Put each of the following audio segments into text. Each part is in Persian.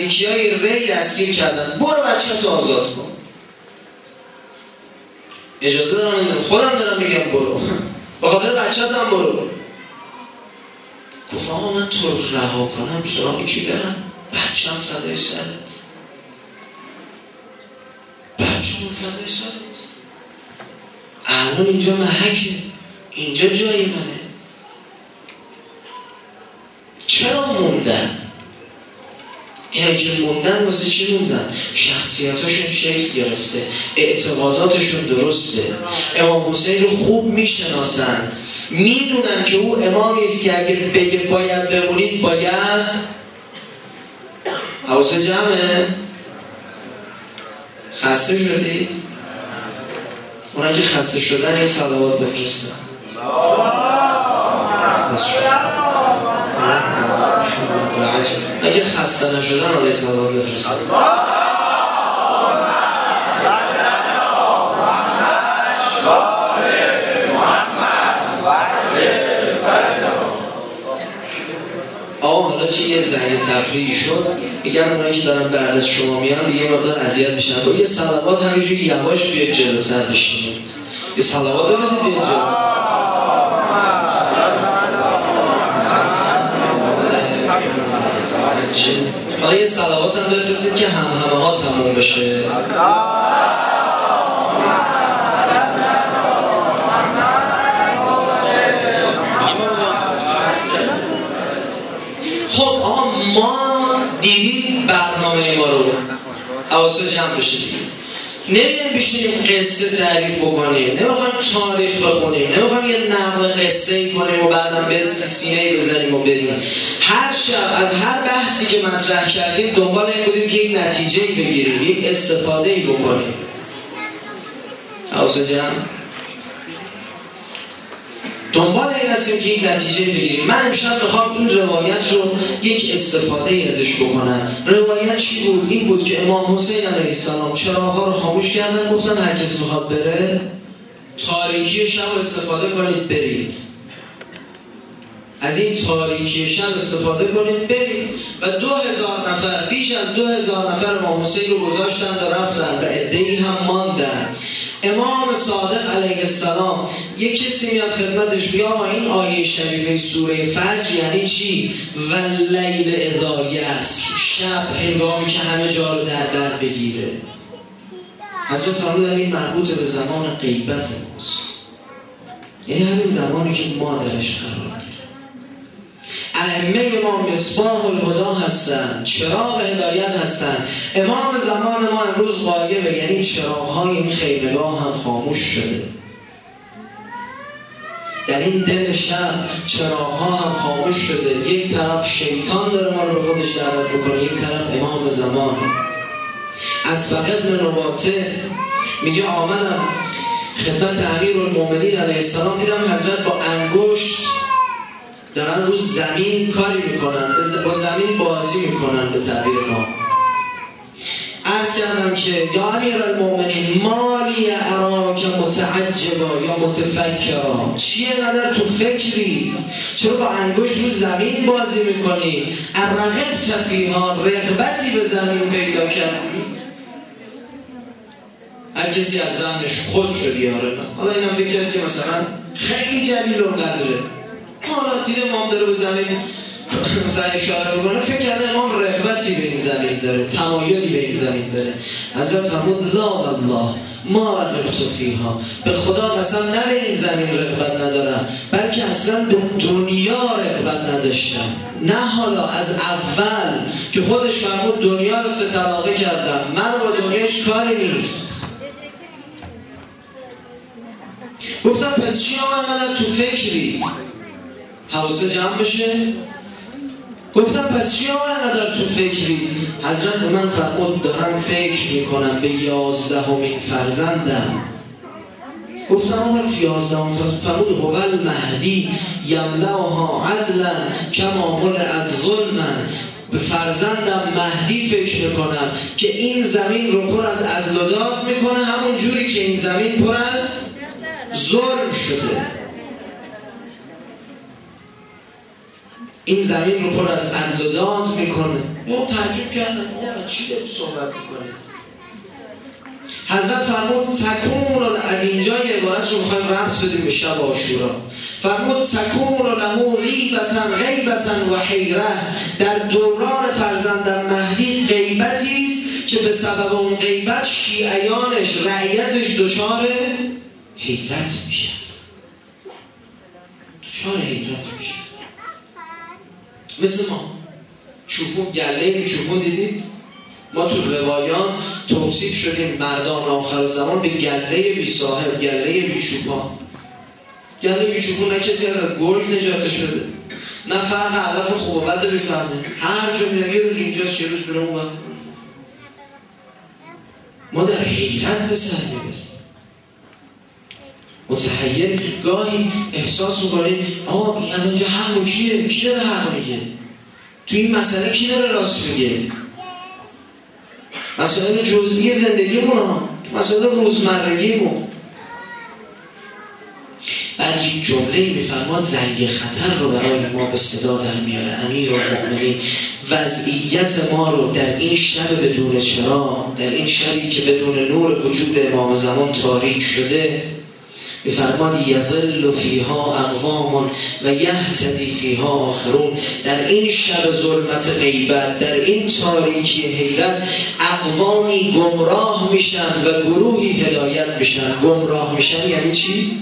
نزدیکیای ری دستگیر کردن. برو بچه‌تو آزاد کن. اجازه دارم میدم، خودم دارم میگم برو، به خاطر بچه‌تم برو. گفت آقا من تو رو رها کنم سراغ کی برم؟ بچه‌م فدای سرت، بچه‌م فدای سرت. الان اینجا محکه، اینجا جای منه. چرا موندن؟ اینا که موندن واسه چی موندن؟ شخصیتاشون شکل گرفته، اعتقاداتشون درسته، امام حسین رو خوب میشناسن، میدونن که او امامی است که اگه بگه باید بمونید باید. حواس جمعه؟ خسته شدید؟ اونا که خسته شدن یه صلوات بفرستن. اگه خسته نشدن علیه صلوات بفرستن. آقا حالا که یه زنگ تفریحی شد، میگن اونایی که دارن بعد از شما میان یه مقدار اذیت میشن، با یه صلوات همینجوری یواش بیاد جلوتر بشینید. یه صلوات بفرستید بیاد جلو. حالا یه صلوات هم بفرستید که همه ها تموم بشه. خب آقا ما دیدیم برنامه ما رو، حواست جمع بشه دیگه. نمی‌خوایم بشینیم قصه تعریف بکنیم، نمی‌خوایم تاریخ بخونیم، نمی‌خوایم یه نقل قصه‌ای کنیم و بعدم به سینه‌ای بزنیم و بریم. هر شب از هر بحثی که مطرح کردیم دنبال این بودیم که یک نتیجه‌ای بگیریم، یک استفاده‌ای بکنیم. حواست جمع؟ دنبال این هستیم که یک نتیجه بگیریم. من امشب میخوام این روایت رو یک استفاده ازش بکنم. روایت چی بود؟ این بود که امام حسین علیه السلام چراغ‌ها رو خاموش کردن، گفتن هر کس میخواد بره تاریکی شب استفاده کنید برید. از این تاریکی شب استفاده کنید برید. و 2000 نفر، بیش از 2000 نفر امام حسین رو گذاشتن و رفتن و عده‌ای هم ماندن. امام صادق علیه السلام یک کسی میاد خدمتش بیا این آیه شریفه سوره فجر یعنی چی؟ و لیل اذا یسر، شب هنگامی که همه جا رو در بر بگیره. حضرت فرمودن این مربوط به زمان غیبت ماست، یعنی همین زمانی که ما درش قرار داریم. ائمه ما مصباح الهدا هستن، چراغ هدایت هستن. امام زمان ما امروز غایبه، یعنی چراغ‌های این خیمه‌گاه هم خاموش شده. در این دل شب چراغ‌ها هم خاموش شده. یک طرف شیطان داره ما رو به خودش دعوت میکنه، یک طرف امام زمان. از ابن نباته میگه آمدم خدمت امیرالمومنین علیه السلام، دیدم حضرت با انگشت دارن رو زمین کاری میکنن، با زمین بازی میکنن به تعبیر ما. عرض کردم که یا امیرالمومنین مالی اراک متعجبا یا متفکرا، چیه نداره تو فکری؟ چرا با انگشت رو زمین بازی میکنی؟ ارغبت فیها، رغبتی به زمین پیدا کردی؟ هر کسی از زمینش خود شد بیاره. حالا اینم فکر کرد که مثلا خیلی جلیل و قدره، حالا دیده امام داره به زمین مثلا اشاره بکنه، فکر کرده امام رغبتی به این زمین داره، تمایلی به این زمین داره. حضرت فرمود لا والله ما رغبت فیها، به خدا قسم نه به این زمین رغبت ندارم، بلکه اصلا به دنیا رغبت نداشتم. نه حالا از اول که خودش فرمود دنیا رو 3 طبقه کردم، من با دنیا هیچ کاری نیست. گفتم پس چی آمدن تو فکری؟ حواسه جمع بشه. گفتم پس چی آمدن تو فکری؟ حضرت به من فرمود دارم فکر میکنم به 11مین فرزندم. گفتم آقا 11 فرمود هو المهدی یملأها عدلا کما ملئت ظلما، به فرزندم مهدی فکر میکنم که این زمین رو پر از عدل و داد میکنه، همون جوری که این زمین پر از ظلم شده. این زمین رو پر از عدل و داد میکنه. اون تعجب کردن آقا چی داری صحبت میکنه؟ حضرت فرمود تکون، از اینجای عبارت رو میخوایم ربط بدیم به شب عاشورا. فرمود تکون له غیبتا و حیره، در دوران فرزندم مهدی غیبتی است که به سبب اون غیبت شیعیانش رعیتش دچار حیرت میشه، دچار حیرت میشه. مثل ما چوپون، گله بی چوپون دیدید؟ ما تو روایات توصیف شدیم مردان آخر زمان به گله بی صاحب، گله بی چوپان. گله بی چوپون نه کسی از گرگ نجاتش بده، نه فرق هدف خوب و بد بفهمه، هر جا میاد یه روز اینجاست یه روز بره اون. ما در حیرت به سر میبریم، متحیر. گاهی احساس میکنیم آقا این الان اینجا حق کیه؟ کی داره حق میگه؟ تو این مسئله کی داره راست میگه؟ مسائل جزئی زندگیمون، مسائل روزمرگیمون. بعد یک جمله‌ای میفرماد زنگ خطر رو برای ما به صدا در میاره. امیرالمؤمنین وضعیت ما رو در این شب بدون چراغ، در این شبی که بدون نور وجود امام زمان تاریک شده، میفرماد یظل فیها اقوام و یهتدی فیها آخرون. در این شب ظلمت غیبت، در این تاریکی حیرت، اقوامی گمراه میشن و گروهی هدایت میشن. گمراه میشن یعنی چی؟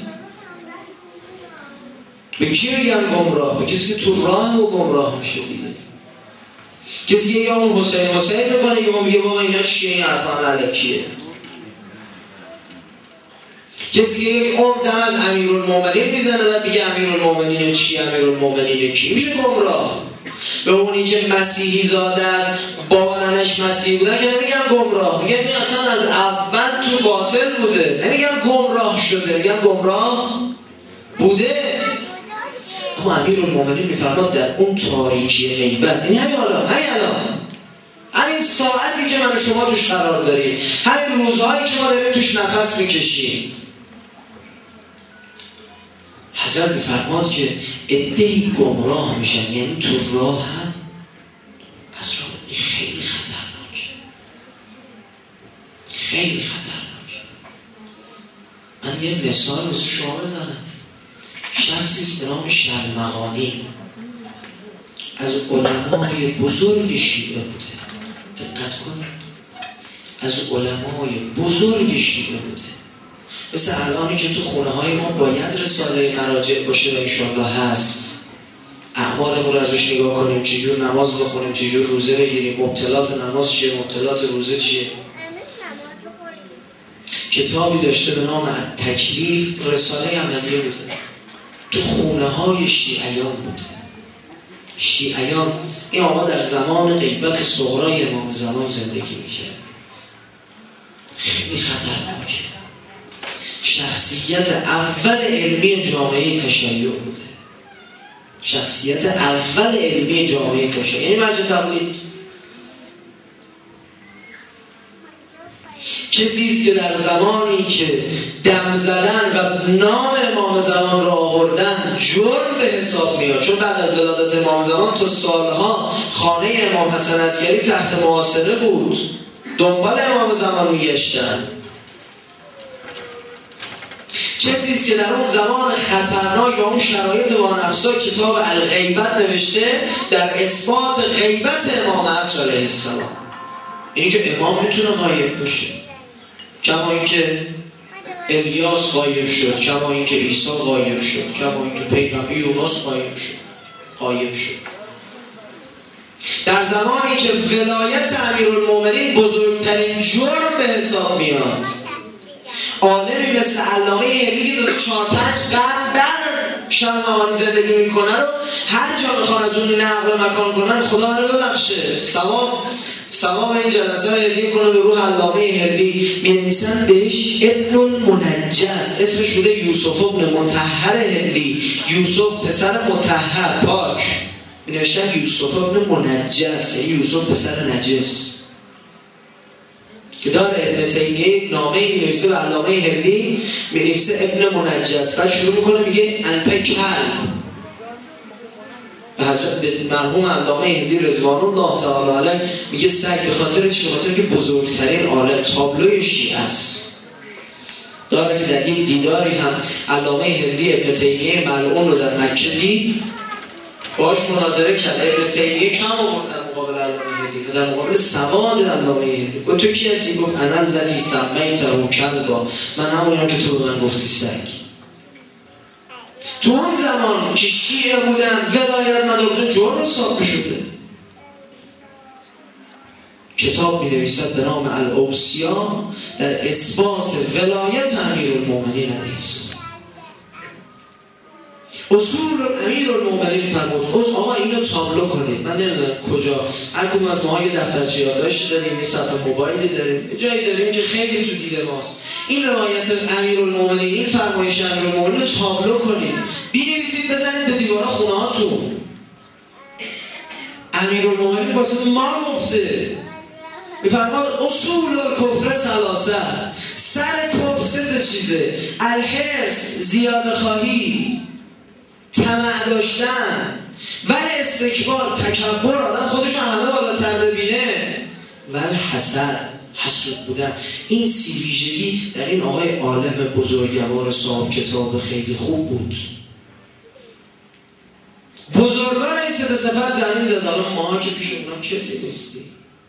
به کی میگن گمراه؟ به کسی که تو راه و گمراه میشه دیگه. کسی که یا اون حسین میکنه یا میگه بابا اینا چیه، این حرفا ملکیه. کسی که یک عمدم از امیرالمؤمنین میزنه و میگه امیرالمؤمنین چی، امیرالمؤمنین کی، میشه گمراه. به اونی که مسیحی زاده است، بابانش مسیحی بوده که نمیگن گمراه، میگن این اصلا از اول تو باطل بوده، نمیگن گمراه شده، میگن گمراه بوده. اما امیرالمؤمنین میفرماد در اون تاریکی غیبت، این همین الان همین ساعتی که من و شما توش قرار داریم، همین روزهایی که ما داریم توش نفس میکشیم، حضرت میفرماد که عده‌ای گمراه میشن، یعنی تو راه هم از راه. این خیلی خطرناکه، خیلی خطرناکه. من یه مثال واسه شما بزنم. شخصی است به نام شرمغانی، از علمای بزرگ شیعه بوده. دقت کنید، از علمای بزرگ شیعه بوده. مثل الانی که تو خونه های ما باید رساله مراجع باشه و انشالله هست. اعمالمون رو ازش نگاه کنیم، چجور نماز بخونیم، چجور روزه بگیریم، مبتلات نماز چیه، مبتلات روزه چیه. کتابی داشته به نام التکلیف، رساله عملیه بوده. تو خونه های شیعیان بوده. شیعیان، این آقا در زمان غیبت صغرای امام زمان زندگی میکرد. خیلی خطرناکه. شخصیت اول علمی جامعه تشیع بوده. شخصیت اول علمی جامعه تشیع، یعنی مرجع تقلید. کسی است که در زمانی که دم زدن و نام امام زمان را آوردن جرم به حساب میاد، چون بعد از ولادت امام زمان تا سالها خانه امام حسن عسکری تحت محاصره بود، دنبال امام زمان میگشتن. کسی است که در اون زمان خطرناک و اون شرایط وانفسا کتاب الغیبت نوشته در اثبات غیبت امام عصر علیه السلام. اینی که امام میتونه غایب بشه، کما اینکه الیاس غایب شد، کما اینکه عیسی غایب شد، کما اینکه پیغمبر یونس غایب شد. در زمانی که ولایت امیرالمؤمنین بزرگترین جرم به حساب میاد، عالمی مثل علامه هندی که 4-5 قرن بعد شرمغانی زندگی میکنه رو هر جا میخوان از اون نقل مکان کنن، خدا منو ببخشه، ثواب این جلسه رو هدیه کنه به روح علامه هندی. می‌نویسن بهش ابن المنجس، اسمش بوده یوسف ابن مطهر هندی، یوسف پسر مطهر پاک، می‌نوشتن یوسف ابن منجس، یعنی یوسف پسر نجس. که داره ابن تیمیه نامه می‌نویسه به علامه هندی، می‌نویسه ابن منجس، بعد شروع می‌کنه میگه انت کلب، به مرحوم علامه هندی رضوان الله تعالی علیه میگه سگ به خاطر چی؟ به خاطر که بزرگترین عالم تابلوی شیعه است. داره که در این دیداری هم علامه هندی ابن تیمیه ملعون رو در مکه دید، باش مناظره کرد. ابن تیمیه کم آورد در مقابل علامه هندی، در مقابل سواد علامه هندی گفت تو کی هستی؟ گفت انا الذی سمیته کلبا، من همونیم که تو به من گفتی سگ. تو اون زمان که شیعه بودن ولایت مدار بودن جرم حساب شده. کتاب می نویسد به نام الاوصیا در اثبات ولایت امیرالمومنین علیه السلام. اصول امیرالمومنین فرمود آقا اینو تابلو کنید. من نمیدونم کجا، هر کدوم از ما یه دفترچه یادداشت داریم، یه صفحه موبایلی داریم، جایی داریم که خیلی تو دید ماست. این روایت امیرالمومنین، این فرمایش امیرالمومنین رو تابلو کنید، بنویسید، بزنید به دیوار خونه هاتون. امیرالمومنین واسه ما گفته، میفرماد اصول الکفر ثلاثه، سر کفر سه تا چیزه: الحرص، زیاده خواهی، طمع داشتن، ولی استکبار، تکبر، آدم خودشو همه بالاتر ببینه، ولی حسد، حسود بودن. این سی ویژگی در این آقای عالم بزرگوار صاحب کتاب خیلی خوب بود. بزرگان این سه صفت زمین زد. الان ماها که پیش اونها کسی نیستی،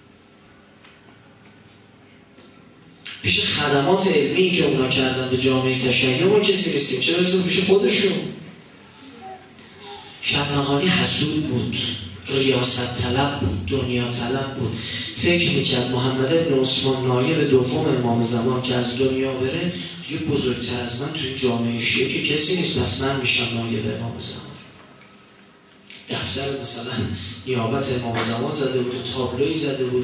پیش خدمات علمی که اونا کردن به جامعه تشیع ما کسی نیستیم، چه برسه پیش خودشون. شبنهانی حسود بود، ریاست طلب بود، دنیا طلب بود. فکر میکرد محمد بن عثمان نایب دوم امام زمان که از دنیا بره دیگه بزرگتر از من توی جامعه شیعه که کسی نیست، پس من میشم نایب امام زمان. دفتر مثلا نیابت امام زمان زده بود، تابلوی زده بود،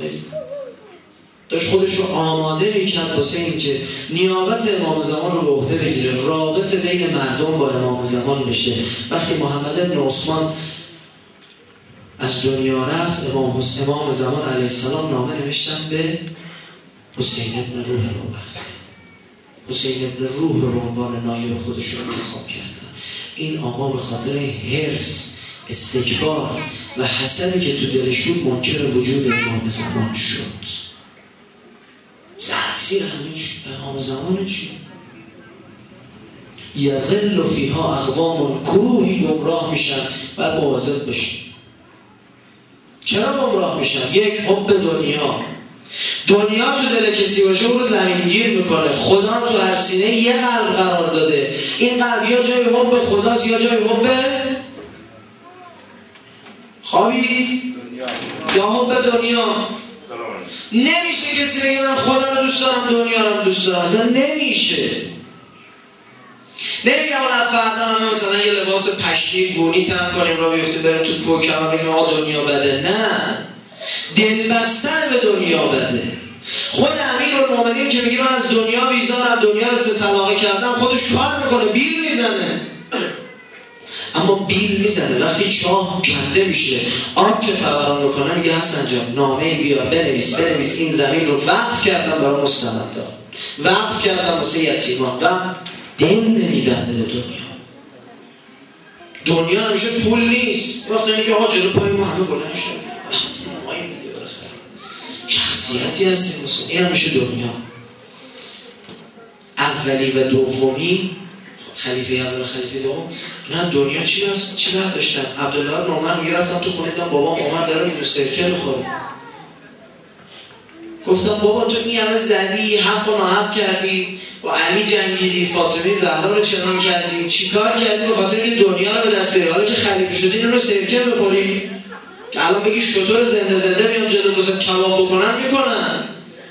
داشت خودش رو آماده میکرد واسه این که نیابت امام زمان رو به عهده بگیره، رابطه بین مردم با امام زمان بشه. وقتی محمد بن عثمان از دنیا رفت، امام زمان علیه السلام نامه نوشتن به حسین ابن روح نوبخت. حسین ابن روح به عنوان نایب خودش رو انتخاب کردن. این آقا به خاطر حرص، استکبار و حسدی که تو دلش بود منکر وجود امام زمان شد. تأثیر همه چی امام زمان چی؟ یظل فیها اقوام گروهی گمراه میشن و مواظب بشین. چرا گمراه میشن؟ یک، حب دنیا تو دل کسی باشه او رو زمینگیر میکنه. خدا تو هر سینه یه قلب قرار داده، این قلب یا جای حب خداست یا جای حب خوابی یا حب دنیا. نمیشه کسی بگه من خدا رو دوست دارم دنیا رو دوست دارم، اصلا نمیشه. نمیگه اون فردا هم مثلا یه لباس پشمی گونی تن کنیم را بیفتیم بریم تو کوکم و بگیم آقا دنیا بده. نه، دل بستن به دنیا بده. خود امیرالمومنین که میگه من از دنیا بیزارم، دنیا رو 3 طلاقه کردم، خودش کار میکنه، بیل میزنه. اما بیل میزنه وقتی چاه کنده میشه، آب که فوران میکنه، میگه حسن جان نامه بیار بنویس این زمین رو وقف کردم برای مستمندان، وقف کردم واسه یتیمان. و دل نمیبنده به دنیا همیشه پول نیست. وقتی که آقا جلو پای ما همه بلند شد، ما این دیگه بالاخره شخصیتی هستیم مثلا، این همیشه دنیا. اولی و دومی، خلیفه اول و خلیفه دوم، اینا دنیا چی برداشتن؟ عبدالله بن عمر میگه رفتم تو خونه دیدم بابام عمر داره اینو سرکه میخوره. گفتم بابا تو این همه زدی، حق و ناحق کردی، با علی جنگیدی، فاطمه زهرا رو چنان کردی، چیکار کردی به خاطر اینکه دنیا رو به دست بیاری؟ حالا که خلیفه شدی اینو سرکه میخوری که الان بگی شطور زنده میام جلو بزن کباب میکنن.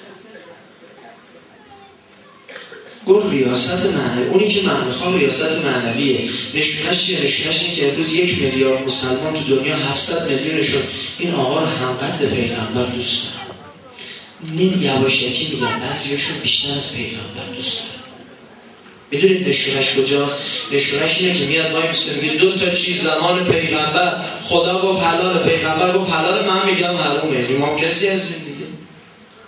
گفت ریاست معنوی، اونی که من میخوام ریاست معنویه. نشونش چیه؟ نشونش اینه که امروز 1 میلیارد مسلمان تو دنیا 700 میلیونشون این آقا رو همقدر پیغمبر دوست دارن. یواشکی میگن بعضیاشون بیشتر از پیغمبر دوست دارن. میدونید نشونش کجاست؟ نشونش اینه که میاد وای میسته میگه 2 تا چیز زمان پیغمبر خدا گفت حلال، پیغمبر گفت حلال، من میگم حرامه. ما کسی هستیم دیگه.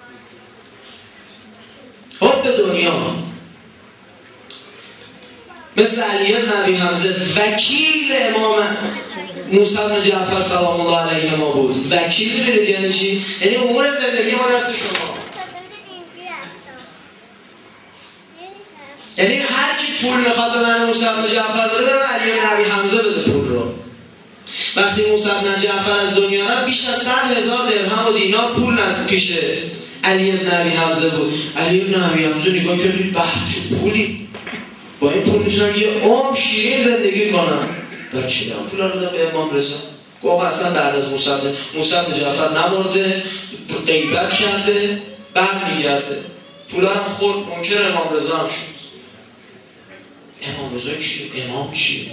حب دنیا. مثل علی بن ابی حمزه وکیل امام موسی بن جعفر سلام الله علیه ما بود. وکیل می‌دونید یعنی چی؟ یعنی امور زندگی ما دست شما. یعنی هر کی پول میخواد به من موسی بن جعفر بده، به علی بن ابی حمزه بده پول رو. وقتی موسی بن جعفر از دنیا رفت بیش از 100,000 درهم و دینار پول نزد پیش علی بن ابی حمزه بود. علی بن ابی حمزه نگاه کرد، به چه پولی، با این پول میتونم یه عمر شیرین زندگی کنم. برای چی دارم پول رو بدم به امام رضا؟ گفت اصلا بعد از موسی بن جعفر نمرده، غیبت کرده، برمیگرده. پولا هم خورد، منکر امام رضا هم شد. امام رضا چیه؟ امام چیه؟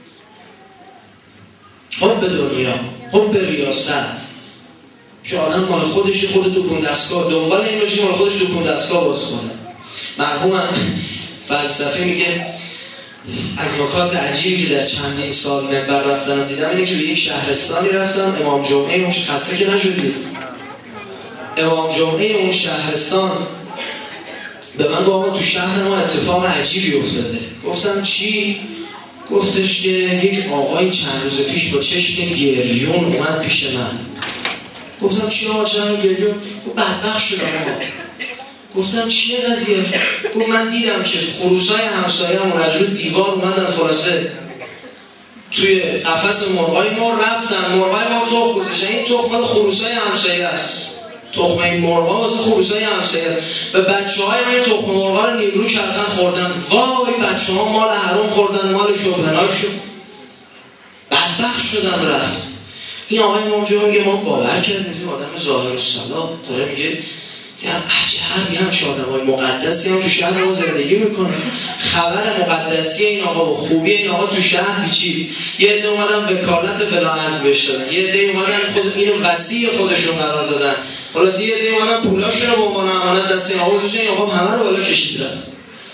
حب دنیا، حب ریاست، که آدم مال خودش خود دکون دستگاه دنبال این باشه که مال خودش دکون دستگاه باز کنه. مرحوم فلسفی میگه از نکات عجیبی که در چندین سال منبر رفتم دیدم اینه که به یک شهرستانی رفتم، امام جمعه اون خسته که نشدید، امام جمعه اون شهرستان به من گفت تو شهر ما اتفاق عجیبی افتاده. گفتم چی؟ گفتش که یک آقای چند روز پیش با چشم گریون اومد پیش من. گفتم چی آقا چند گریون؟ گفت بدبخت شدم آقا. گفتم چیه قضیه؟ گفت من دیدم که خروسای همسایه‌مون از روی دیوار اومدن، خلاصه توی قفس مرغای ما رفتن، مرغای ما تخم گذاشتن. این تخم مال خروسای همسایه است، تخم این مرغا واسه خروسای همسایه. و بچه‌های ما این تخم مرغا رو نیمرو کردن خوردن. وای بچه‌ها مال حرام خوردن، مال شبهه‌ناک شد، بدبخت شدن رفت. این آقای موجود میگه ما باور کردیم آدم ظاهر الصلاح داره میگه دیدم عجب یه همچه آدمای مقدسی هم تو شهر ما زندگی میکنه. خبر مقدسی این آقا و خوبی این آقا تو شهر پیچید. یه عده اومدن وکالت بلاعزم بهش دادن، یه عده اومدن خود اینو وصی خودشون قرار دادن، خلاص یه عده اومدن پولاشون رو به عنوان امانت دست این آقا گذاشتن. این آقا همه رو بالا کشید رفت.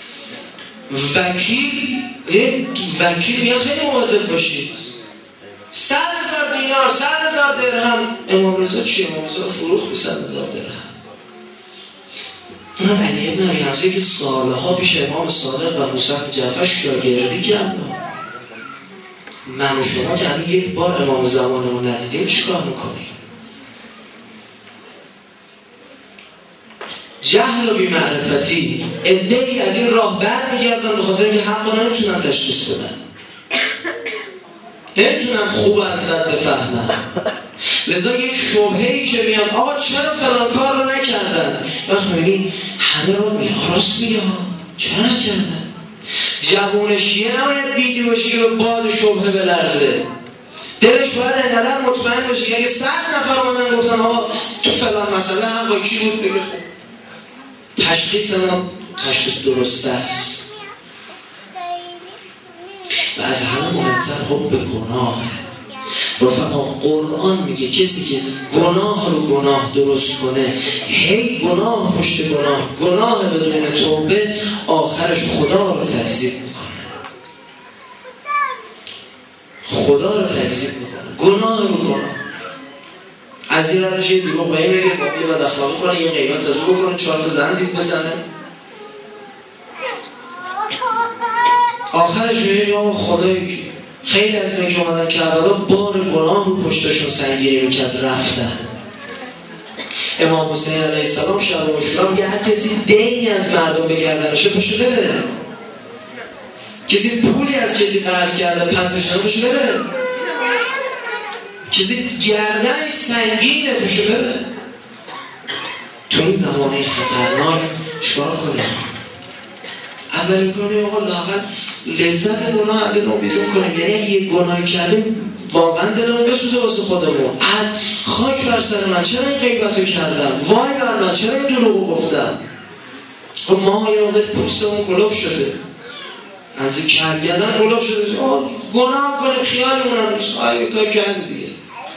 وکیل میاد خیلی مواظب باشید. 100,000 دینار، 100,000 درهم. امام رضا چیه؟ امام رضا فروخت به 100,000 درهم. اونم علی بن ابی حمزه که سالها پیش امام صادق و موسی بن جعفر شاگردی کرد. من و شما که همین یک بار امام زمانمون ندیدیم چیکار میکنیم؟ جهل و بی‌معرفتی. عده‌ای از این راه برمیگردن به خاطر اینکه حق رو نمیتونن تشخیص بدن، نمیتونن خوب از بد بفهمن. لذا یک شبهه‌ای که میاد آقا چرا فلان کار رو نکردن، وقت میبینی همه رو راست میگه چرا نکردن. جوون شیعه نباید بیدی باشه که به باد شبهه بلرزه، دلش باید اینقدر مطمئن باشه که اگه 100 نفر اومدن گفتن آقا تو فلان مسئله هم با کی بود، بگه خب تشخیص ما تشخیص درسته است. و از همه مهمتر حب گناه. رفقا قرآن میگه کسی که گناه رو گناه درست کنه، هی گناه پشت گناه، گناه بدون توبه، آخرش خدا رو تکذیب میکنه. خدا رو تکذیب میکنه، گناه رو گناه. از این روش یه دروغ به این بگه، یه بد اخلاقی کنه، یه غیبت از او بکنه، 4 تا زن دید بزنه، آخرش میگه آقا خدایی که خیلی از اینایی که اومدن کربلا بار گناه رو پشتشون سنگینی میکرد رفتن. امام حسین علیه السلام شب عاشورا میگه هر کسی دینی از مردم بگردنشه پشت بره، کسی پولی از کسی قرض کرده پسش پشت بره، کسی گردنش سنگینه پشت بره. تو این زمانه خطرناک چیکار کنیم؟ اولین کار میگه آقا لااقل لذت گناه از دلمون بیرون کنیم. یعنی اگه یه گناهی کردیم واقعا دلمون بسوزه واسه خودمون. خاک بر سر من، چرا این غیبتو کردم؟ وای بر من، چرا این دروغو گفتم؟ خب ما یه موقع پوستمون کلوف شده، از کرگردن کلوف شده، گناه کنیم خیالمون هم نیست، آیا کار کردیم دیگه.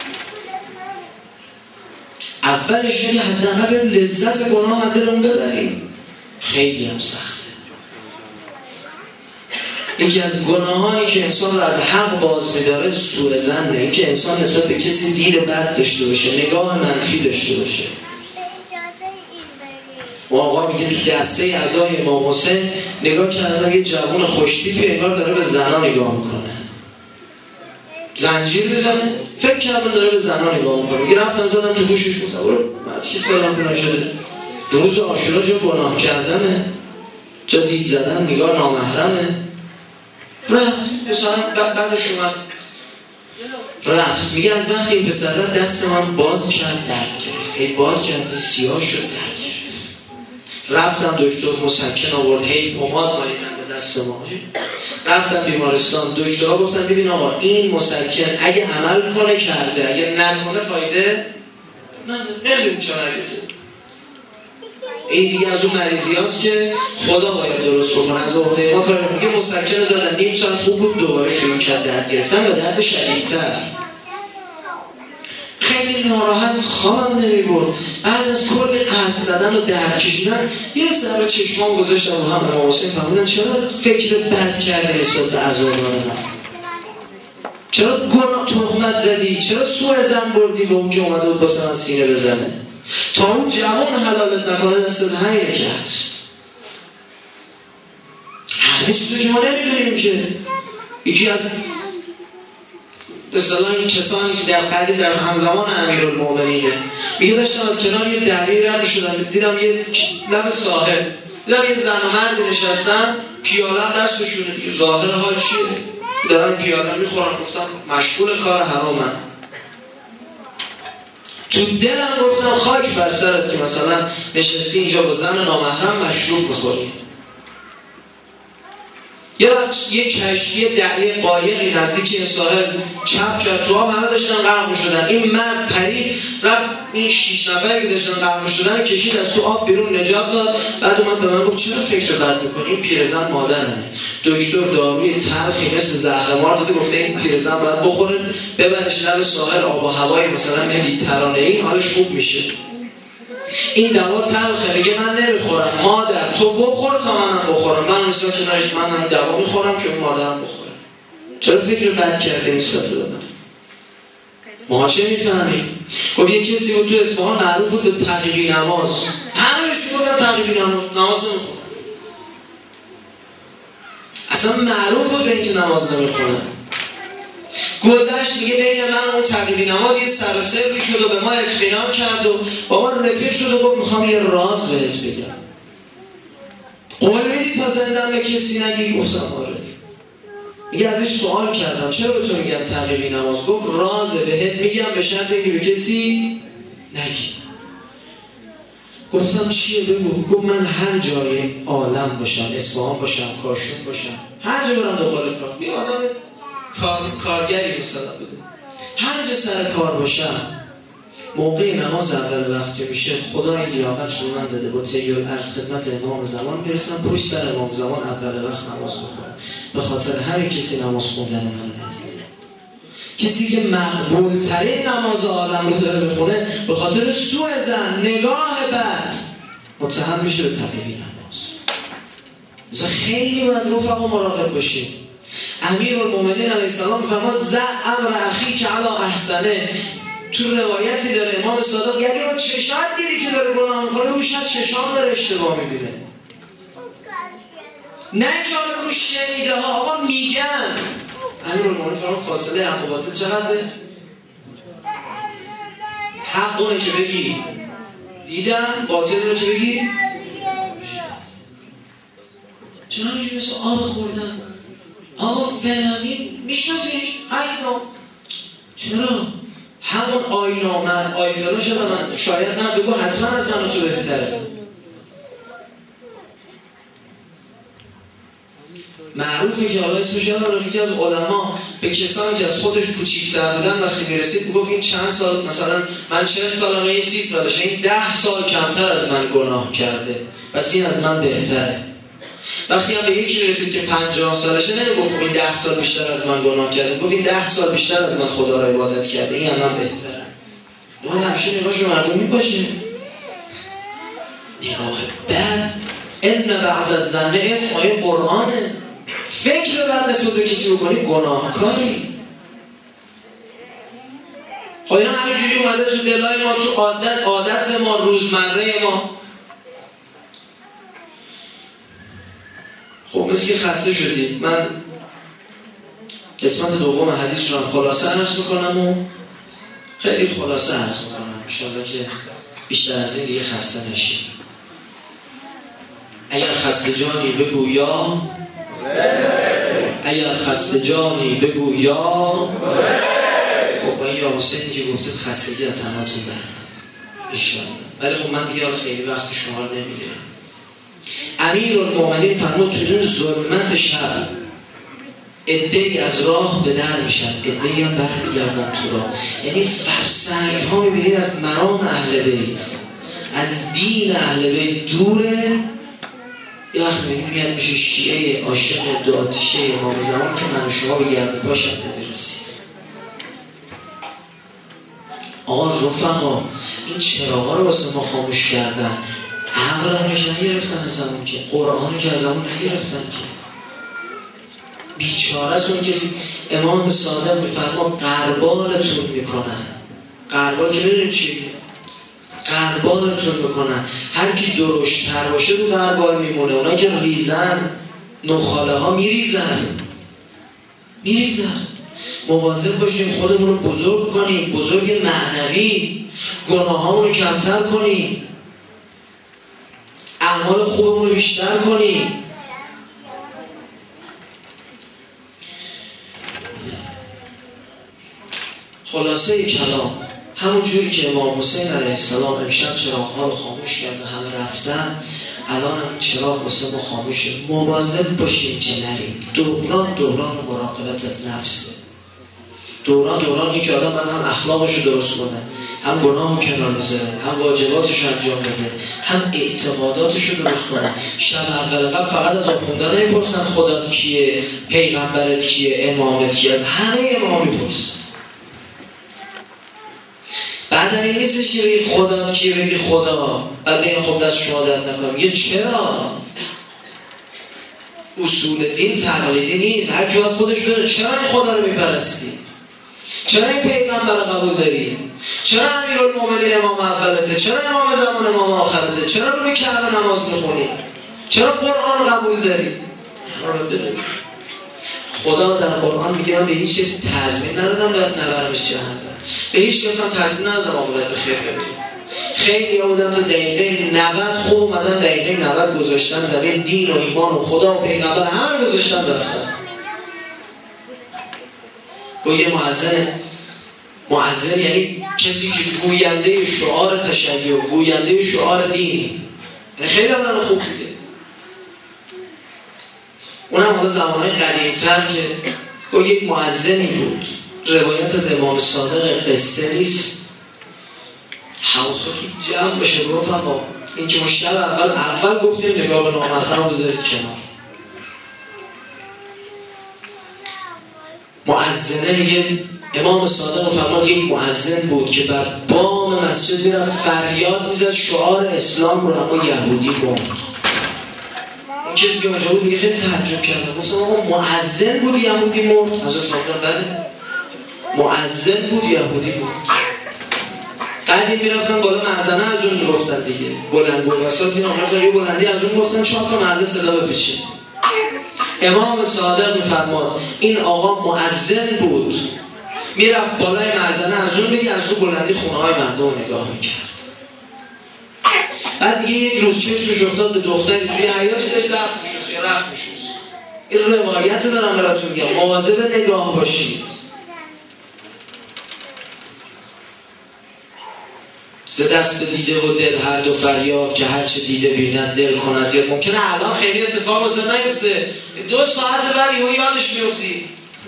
اولش اینه حداقل لذت گناه از دلمون ببریم. خیلی هم سخته. یکی از گناهانی که انسان رو از حق باز می‌داره سوء ظنه، این که انسان نسبت به کسی دید بد داشته باشه، نگاه منفی داشته باشه. و آقا میگه تو دسته عزای امام حسین نگاه کردم یه جوان خوشتیپی انگار داره به زنا نگاه میکنه، زنجیر میزنه، فکر کردم داره به زنا نگاه میکنه. میگه رفتم زدم تو گوشش، گفتم برو چی فلان شده، روز عاشورا جا گناه کردنه، جا دید زدن، نگاه نامحرمه. رفت مثلا بعدش اومد رفت، میگه از وقتی این پسر رفت دست من باد کرد، درد گرفت، هی باد کرد، هی سیاه شد، درد گرفت. رفتم دکتر مسکن آورد، هی پماد مالیدن به دست ما. رفتم بیمارستان، دکترها گفتن ببین آقا این مسکن اگه عمل کنه کرده، اگه نکنه فایده نمیدونیم چرا نگیده. این دیگه از اون مریضی هاست که خدا باید درست بکنه، از عهده ما کار. میگه مسکن زدن، نیم ساعت خوب بود، دوباره شروع کرد درد گرفتن و درد شدیدتر. خیلی ناراحت، خوابم نمیبرد. بعد از کل قد زدن و درد کشیدن یه ذره چشمام گذاشتم و هم امام حسین فهمیدن چرا فکر بد کرده نسبت به عزادار من، چرا گناه تهمت زدی، چرا سوء ظن بردی به اون که اومده بود واسه من سینه بزنه، تا اون جوان حلالت نکنه دستت همینه که هست. همه چیزی که ما نمیدونیم که یکی از اصطلاح این کسانی که در قدیم در همزمان امیرالمومنینه، میگه داشتم از کنار یه دریایی رد می‌شدم، دیدم یه لب ساحل، دیدم یه زن و مرد نشستن، پیاله دستشونه دیگه، ظاهر حال چیه؟ دارن پیاله میخورن. گفتم مشغول کار حرامن. تو دلم گفتم خاک بر سرت که مثلا نشستی اینجا با زن نامحرم مشروب بخوری. یه وقت یه کشتی دریای قایقی نزدیک این ساحل چپ کرد تو آب، همه داشتن غرق شدن. این مرد پرید رفت این 6 نفری که داشتن غرق شدن کشید از تو آب بیرون، نجات داد. بعد اومد به من گفت چرا فکر بد می‌کنی؟ این پیرزن مادرمه، دکتر داروی تلخی مثل زهرمار داده، گفته این پیرزن باید بخوره ببرش لب ساحل، آب و هوای مثلا مدیترانه‌ای حالش خوب میشه. این دوا تلخه، میگه من نمیخورم، مادر تو بخور تا منم بخورم. من مثلا کنارش من این دوا میخورم که اون مادرم بخوره. چرا فکر بد کرده نسبت به من؟ ما چه میفهمیم؟ گفت یه کسی بود تو اصفهان معروف بود به تعقیبی نماز، همه بهش میگفتن تعقیبی نماز نمیخونه، اصلا معروف بود به اینکه نماز نمیخونه. گذشت، میگه بین من و اون تعقیبی نماز یه سر و سری شد و به ما اطمینان کرد و با ما رفیق شد و گفت میخوام یه راز بهت بگم، قول میدی تا زندم به کسی نگی؟ گفتم آره. میگه ازش سوال کردم چرا به تو میگن تعقیبی نماز؟ گفت رازه بهت میگم به شرط اینکه به کسی نگی. گفتم چیه بگو؟ گفت من هر جای عالم باشم، اصفهان باشم، کاشون باشم، هر جا برم دنبال کار، یه آدم کارگری مثلا بوده، هر جا سر کار باشم موقع نماز اول وقت که میشه خدا این لیاقت رو من داده با تیار عرض خدمت امام زمان میرسم پشت سر امام زمان اول وقت نماز بخورم. به خاطر همین کسی نماز خوندن من ندیده. کسی که مقبول ترین نماز عالم رو داره بخونه به خاطر سوء ظن، نگاه بد متهم میشه به تعقیبی نماز. مثلا خیلی باید رفقا مراقب باشیم. امیرالمومنین علیه السلام فرمود زع امر اخی که علی احسنه. تو روایتی داره امام صادق اگه با چشات دیدی که داره گناه میکنه او شاید چشام داره اشتباه میبینه، نه که رو شنیده ها. آقا میگن امیرالمومنین فرمود فاصله عقوبات چقدره؟ حق اونه که بگی دیدم، باطل اونه که بگی چرا میشه مثل آب خوردن؟ آقا فلانی میشناسیش؟ اینا چرا؟ همون آی نامد آی فرا شده من شاید نه بگو حتما از من تو بهتره. معروفه که حالا اسمش یادم یکی از علما به کسانی که از خودش کوچیک‌تر بودن وقتی میرسید میگفت این چند سال، مثلا من 40 سالمه این 30 سالشه، این 10 سال کمتر از من گناه کرده پس این از من بهتره. وقتی هم به یکی رسید که 50 سالشه نمیگفت این 10 سال بیشتر از من گناه کرده، گفت این 10 سال بیشتر از من خدا را عبادت کرده، این هم من بهتره. باید همیشه نگاهش به مردمی باشه، نگاه بد. ان بعض الظن اسم آیه قرآنه. فکر بد نسبت به کسی بکنی گناهکاری. خب اینا همینجوری اومده تو دلای ما، تو عادت ما، روزمره ما. مثل که خسته شدید، من قسمت دوم حدیث رو هم خلاصه عرض میکنم و خیلی خلاصه عرض میکنم انشاءالله که بیشتر از این دیگه خسته نشید. اگر خسته جانی بگو یا، اگر خسته جانی بگو یا. خب با این یا حسینی که گفتید خستگی از تنهاتون در انشاءالله. ولی خب من دیگه خیلی وقت شما رو نمیگیرم. امیرالمومنین فرمود تو اون ظلمت شب عده‌ای از راه به در میشن، عده‌ای هم برمیگردن تو راه. یعنی فرسنگ ها میبینید از مرام اهل بیت، از دین اهل بیت دوره. یه وقت میبینید میاد میشه شیعه عاشق دو آتیشه امام زمان که من و شما به گرد پاشم نمیرسیم. آقا رفقا این چراغا رو واسه ما خاموش کردن، عقلمونو که نگرفتن ازمون، که قرآنو که ازمون نگرفتن، که بیچاره است اون کسی. امام صادق میفرما غربالتون میکنن. غربال که ببینید چیه؟ غربالتون میکنن. هر کی درشت‌تر باشه رو غربال میمونه. اونا که ریزن نخاله ها میریزن. مواظب باشیم خودمون رو بزرگ کنیم، بزرگ معنوی، گناهامون رو کمتر کنیم، اعمال خوبمون رو بیشتر کنیم. خلاصه کلام همون جوری که امام حسین علیه السلام امشب چراغ‌ها رو خاموش کرده، همه رفتن، الان هم چراغ واسه ما خاموشه. مواظب باشیم که نریم. دوران مراقبت از نفسه. دورانی که آدم هم اخلاقش رو درست کنه، هم گناه رو کنار بذاره، هم واجباتش رو انجام بده، هم اعتقاداتش رو درست کنه. شب اول قبل فقط از آخونده نمیپرسن خدات کیه، پیغمبرت کیه، امامت کیه، از همه امام میپرسن. بعد این نیستش که بگی خدات کیه بگی خدا، بعد بگی خب دست شما درد نکنم. یه چرا؟ اصول دین تقلیدی نیست. هر کی باید خودش بره. چرا این خدا رو میپرستی؟ چرا این پیغمبر رو قبول داری؟ چرا امیرالمومنین امام اولته؟ چرا امام زمان امام آخرته؟ چرا رو به کعبه نماز میخونی؟ چرا قرآن قبول داری؟ خدا در قرآن میگه من به هیچ کسی تضمین ندادم باید نبرمش جهنم، به هیچ کسی هم تضمین ندادم عاقبت به خیر ببینه. خیلی ها بودن تا دقیقه 90 خوب اومدن، دقیقه 90 گذاشتن زمین دین و ایمان و خدا و پیغمبر همه گذاشتن رفتن. گویه مؤذن یعنی کسی که گوینده شعار تشیع، گوینده شعار دین. خیلی آدم خوب دیگه. اونم حالا زمانهای قدیم‌تر که گویه یک مؤذنی بود. روایت از امام صادق قصه نیست. حواستون جمع بشه رفقا. این که ما شب اول گفتیم نگاه به نامحرم بذارید کنار. مؤذنه میگه امام صادق فرمود یک مؤذن بود که بر بام مسجد میرفت فریاد میزد شعار اسلام رو، اما یهودی مرد. اون کسی که اونجا بود خیلی تعجب کرد. گفتم آقا مؤذن بود یهودی مرد؟ حضرت فرمودن بله مؤذن بود یهودی بود. قدیم میرفتن بالا مأذنه از اون میگفتن دیگه، بلند و وسط میرفتن یه بلندی از اون گفتن 4 تا محله صدا بپیچه. امام صادق میفرماد این آقا مؤذن بود، میرفت بالای مأذنه از اون بگی، از رو بلندی خونه های مردم رو نگاه میکرد. بعد میگه یک روز چشمش افتاد به دختری توی حیاتی داشت رفت میشوز. این روایت دارم براتون میگم، مواظب نگاه باشید. ز دست دیده و دل هر دو فریاد، که هر چه دیده بیند دل کند یاد. ممکنه الان خیلی اتفاق واسه نیفته، 2 ساعت بعد یادش میفتی.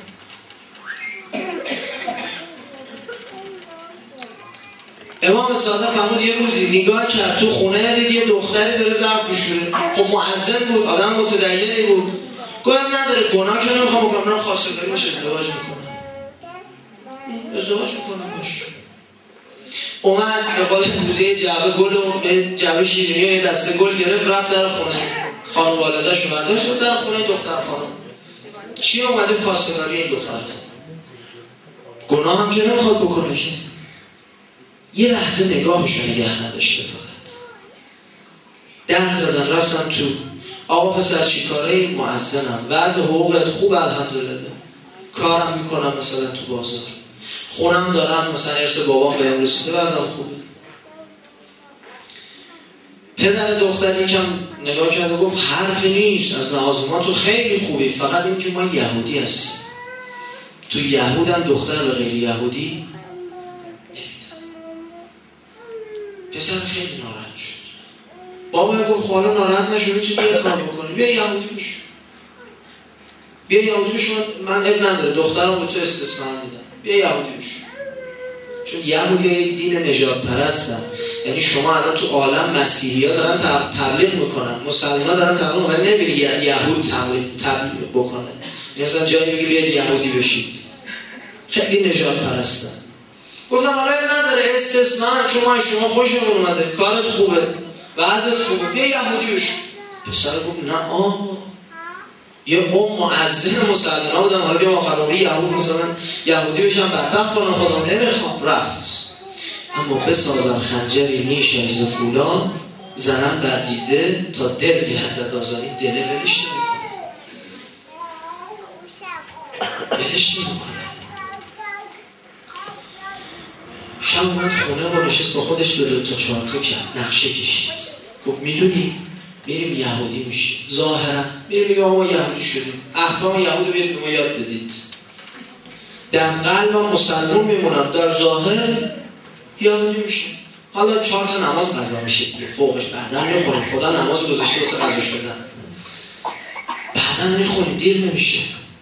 امام صادق فرمود یه روزی نگاه کرد تو خونه، دید یه دختری داره ظرف میشوره. خب مؤذن بود، آدم متدینی بود، گفتم نداره گناه که نمیخوام بکنم، من خواستگاری باش ازدواج میکنم باش. اومد به قول بوزه جعبه گل و جعبه شیرینی و یه دسته گل گرفت، رفت در خونه خانم والده‌شو برداشت و در خونه دختر خانم. چی اومده خواستگاری این دختر خانم؟ گناه هم که نمیخواد بکنه که. یه لحظه نگاهشو نگه نداشته، فقط در زدن رفتن تو. آقا پسر چی کاره؟ مؤذنم. وضع حقوقت خوب الحمدلله، کارم میکنم مثلا تو بازار، خونم دارم، مثلا ارث بابام بهم رسیده، وضعم خوبه. پدر دختر یکم نگاه کرد و گفت حرفی نیست، از لحاظ ما تو خیلی خوبی، فقط این که ما یهودی هستیم، تو یهود هم دختر به غیر یهودی نمیدن. پسر خیلی ناراحت شد. بابا گفت حالا ناراحت نشو، میتونی یه کار بکنی، بیا یهودی بشو، بیا یهودی بشو، من اب نداره دخترم رو تو استثمار میدم، بیا یهودی بشو. چون یهودی دین نژاد پرستن، یعنی شما الان تو عالم مسیحی ها دارن تبلیغ میکنن، مسلمان ها دارن تبلیغ میکنن، نمیری یهود تبلیغ بکنه، مثلا جایی میگه بیاید یهودی بشید، خیلی نژاد پرستن. گفتم حالا نداره استثناء، شما خوشم اومده، کارت خوبه، وضعت خوبه، بیا یهودی بشو. پسر گفت نه یه مؤذن مسلمان ها بودم، حالا بیام آخر عمری یهود مثلا یهودی بشم بدبخت کنم، خودم نمیخوام. رفت. اما بسازم خنجری نیش از فولان، زنم بردیده تا دل گردد آزادی، دله ولش نمیکنه. شب اومد خونه و نشست با خودش 2 تا 4 تا کرد، نقشه کشید. گفت میدونی میریم یهودی میشیم، ظاهرا میریم میگم ما یهودی شدیم، احکام یهود رو بیاد به ما یاد بدید. در قلبم مسلمان میمونم، در ظاهر یهودی میشیم. حالا 4 تا نماز قضا میشه دیگه، فوقش بعدا میخوریم، خدا نماز گذاشته واسه قضا شدن، بعدا میخوریم، دیر نمیشه.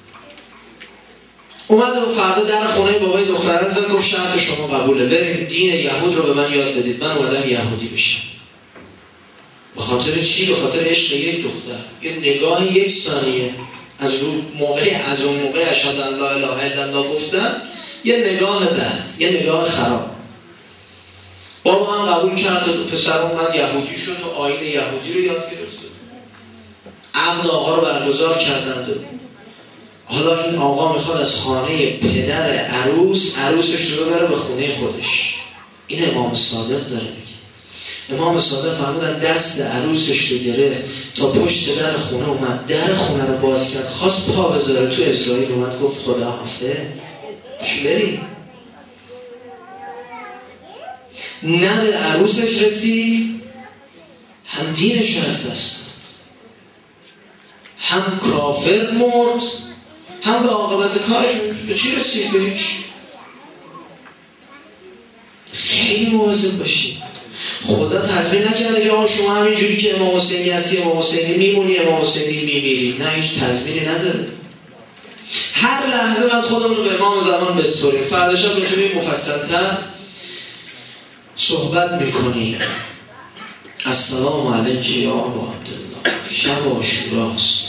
اومد و فردا در خونه بابای دختره زد، گفت شرط شما قبوله، بریم دین یهود رو به من یاد بدید، من اومدم یهودی بشم. به خاطر چی؟ به خاطر عشق یک دختر، یه نگاه 1 ثانیه از اون موقع اشهد ان لا اله الا الله گفتن، یه نگاه بد، یه نگاه خراب. بابا هم قبول کرد و پسر اومد یهودی شد و آیین یهودی رو یاد گرفت. عقد آقا رو برگزار کردند و حالا این آقا میخواد از خانه پدر عروسش رو ببره به خونه خودش. این امام صادق داره میگه. امام صادق فرمودن دست عروسش رو گرفت تا پشت در خونه اومد، در خونه رو باز کرد، خواست پا بذاره تو اسرائیل، اومد گفت خدا حافظ شو بریم. نه به عروسش رسید، هم دینش از دست داد، هم کافر مرد، هم به عاقبت کارش به چی رسید؟ به هیچ. خیلی مواظب باشید. خدا تضمین نکرده که شما همینجوری که امام حسینی هستی امام حسینی میمونی، امام حسینی میمیری. نه، هیچ تضمینی نداره. هر لحظه باید خودمون رو به امام زمان بسپاریم. فردا شب میتونیم مفصل‌تر صحبت میکنیم. السلام علیک یا ابا عبدالله. شب عاشوراست.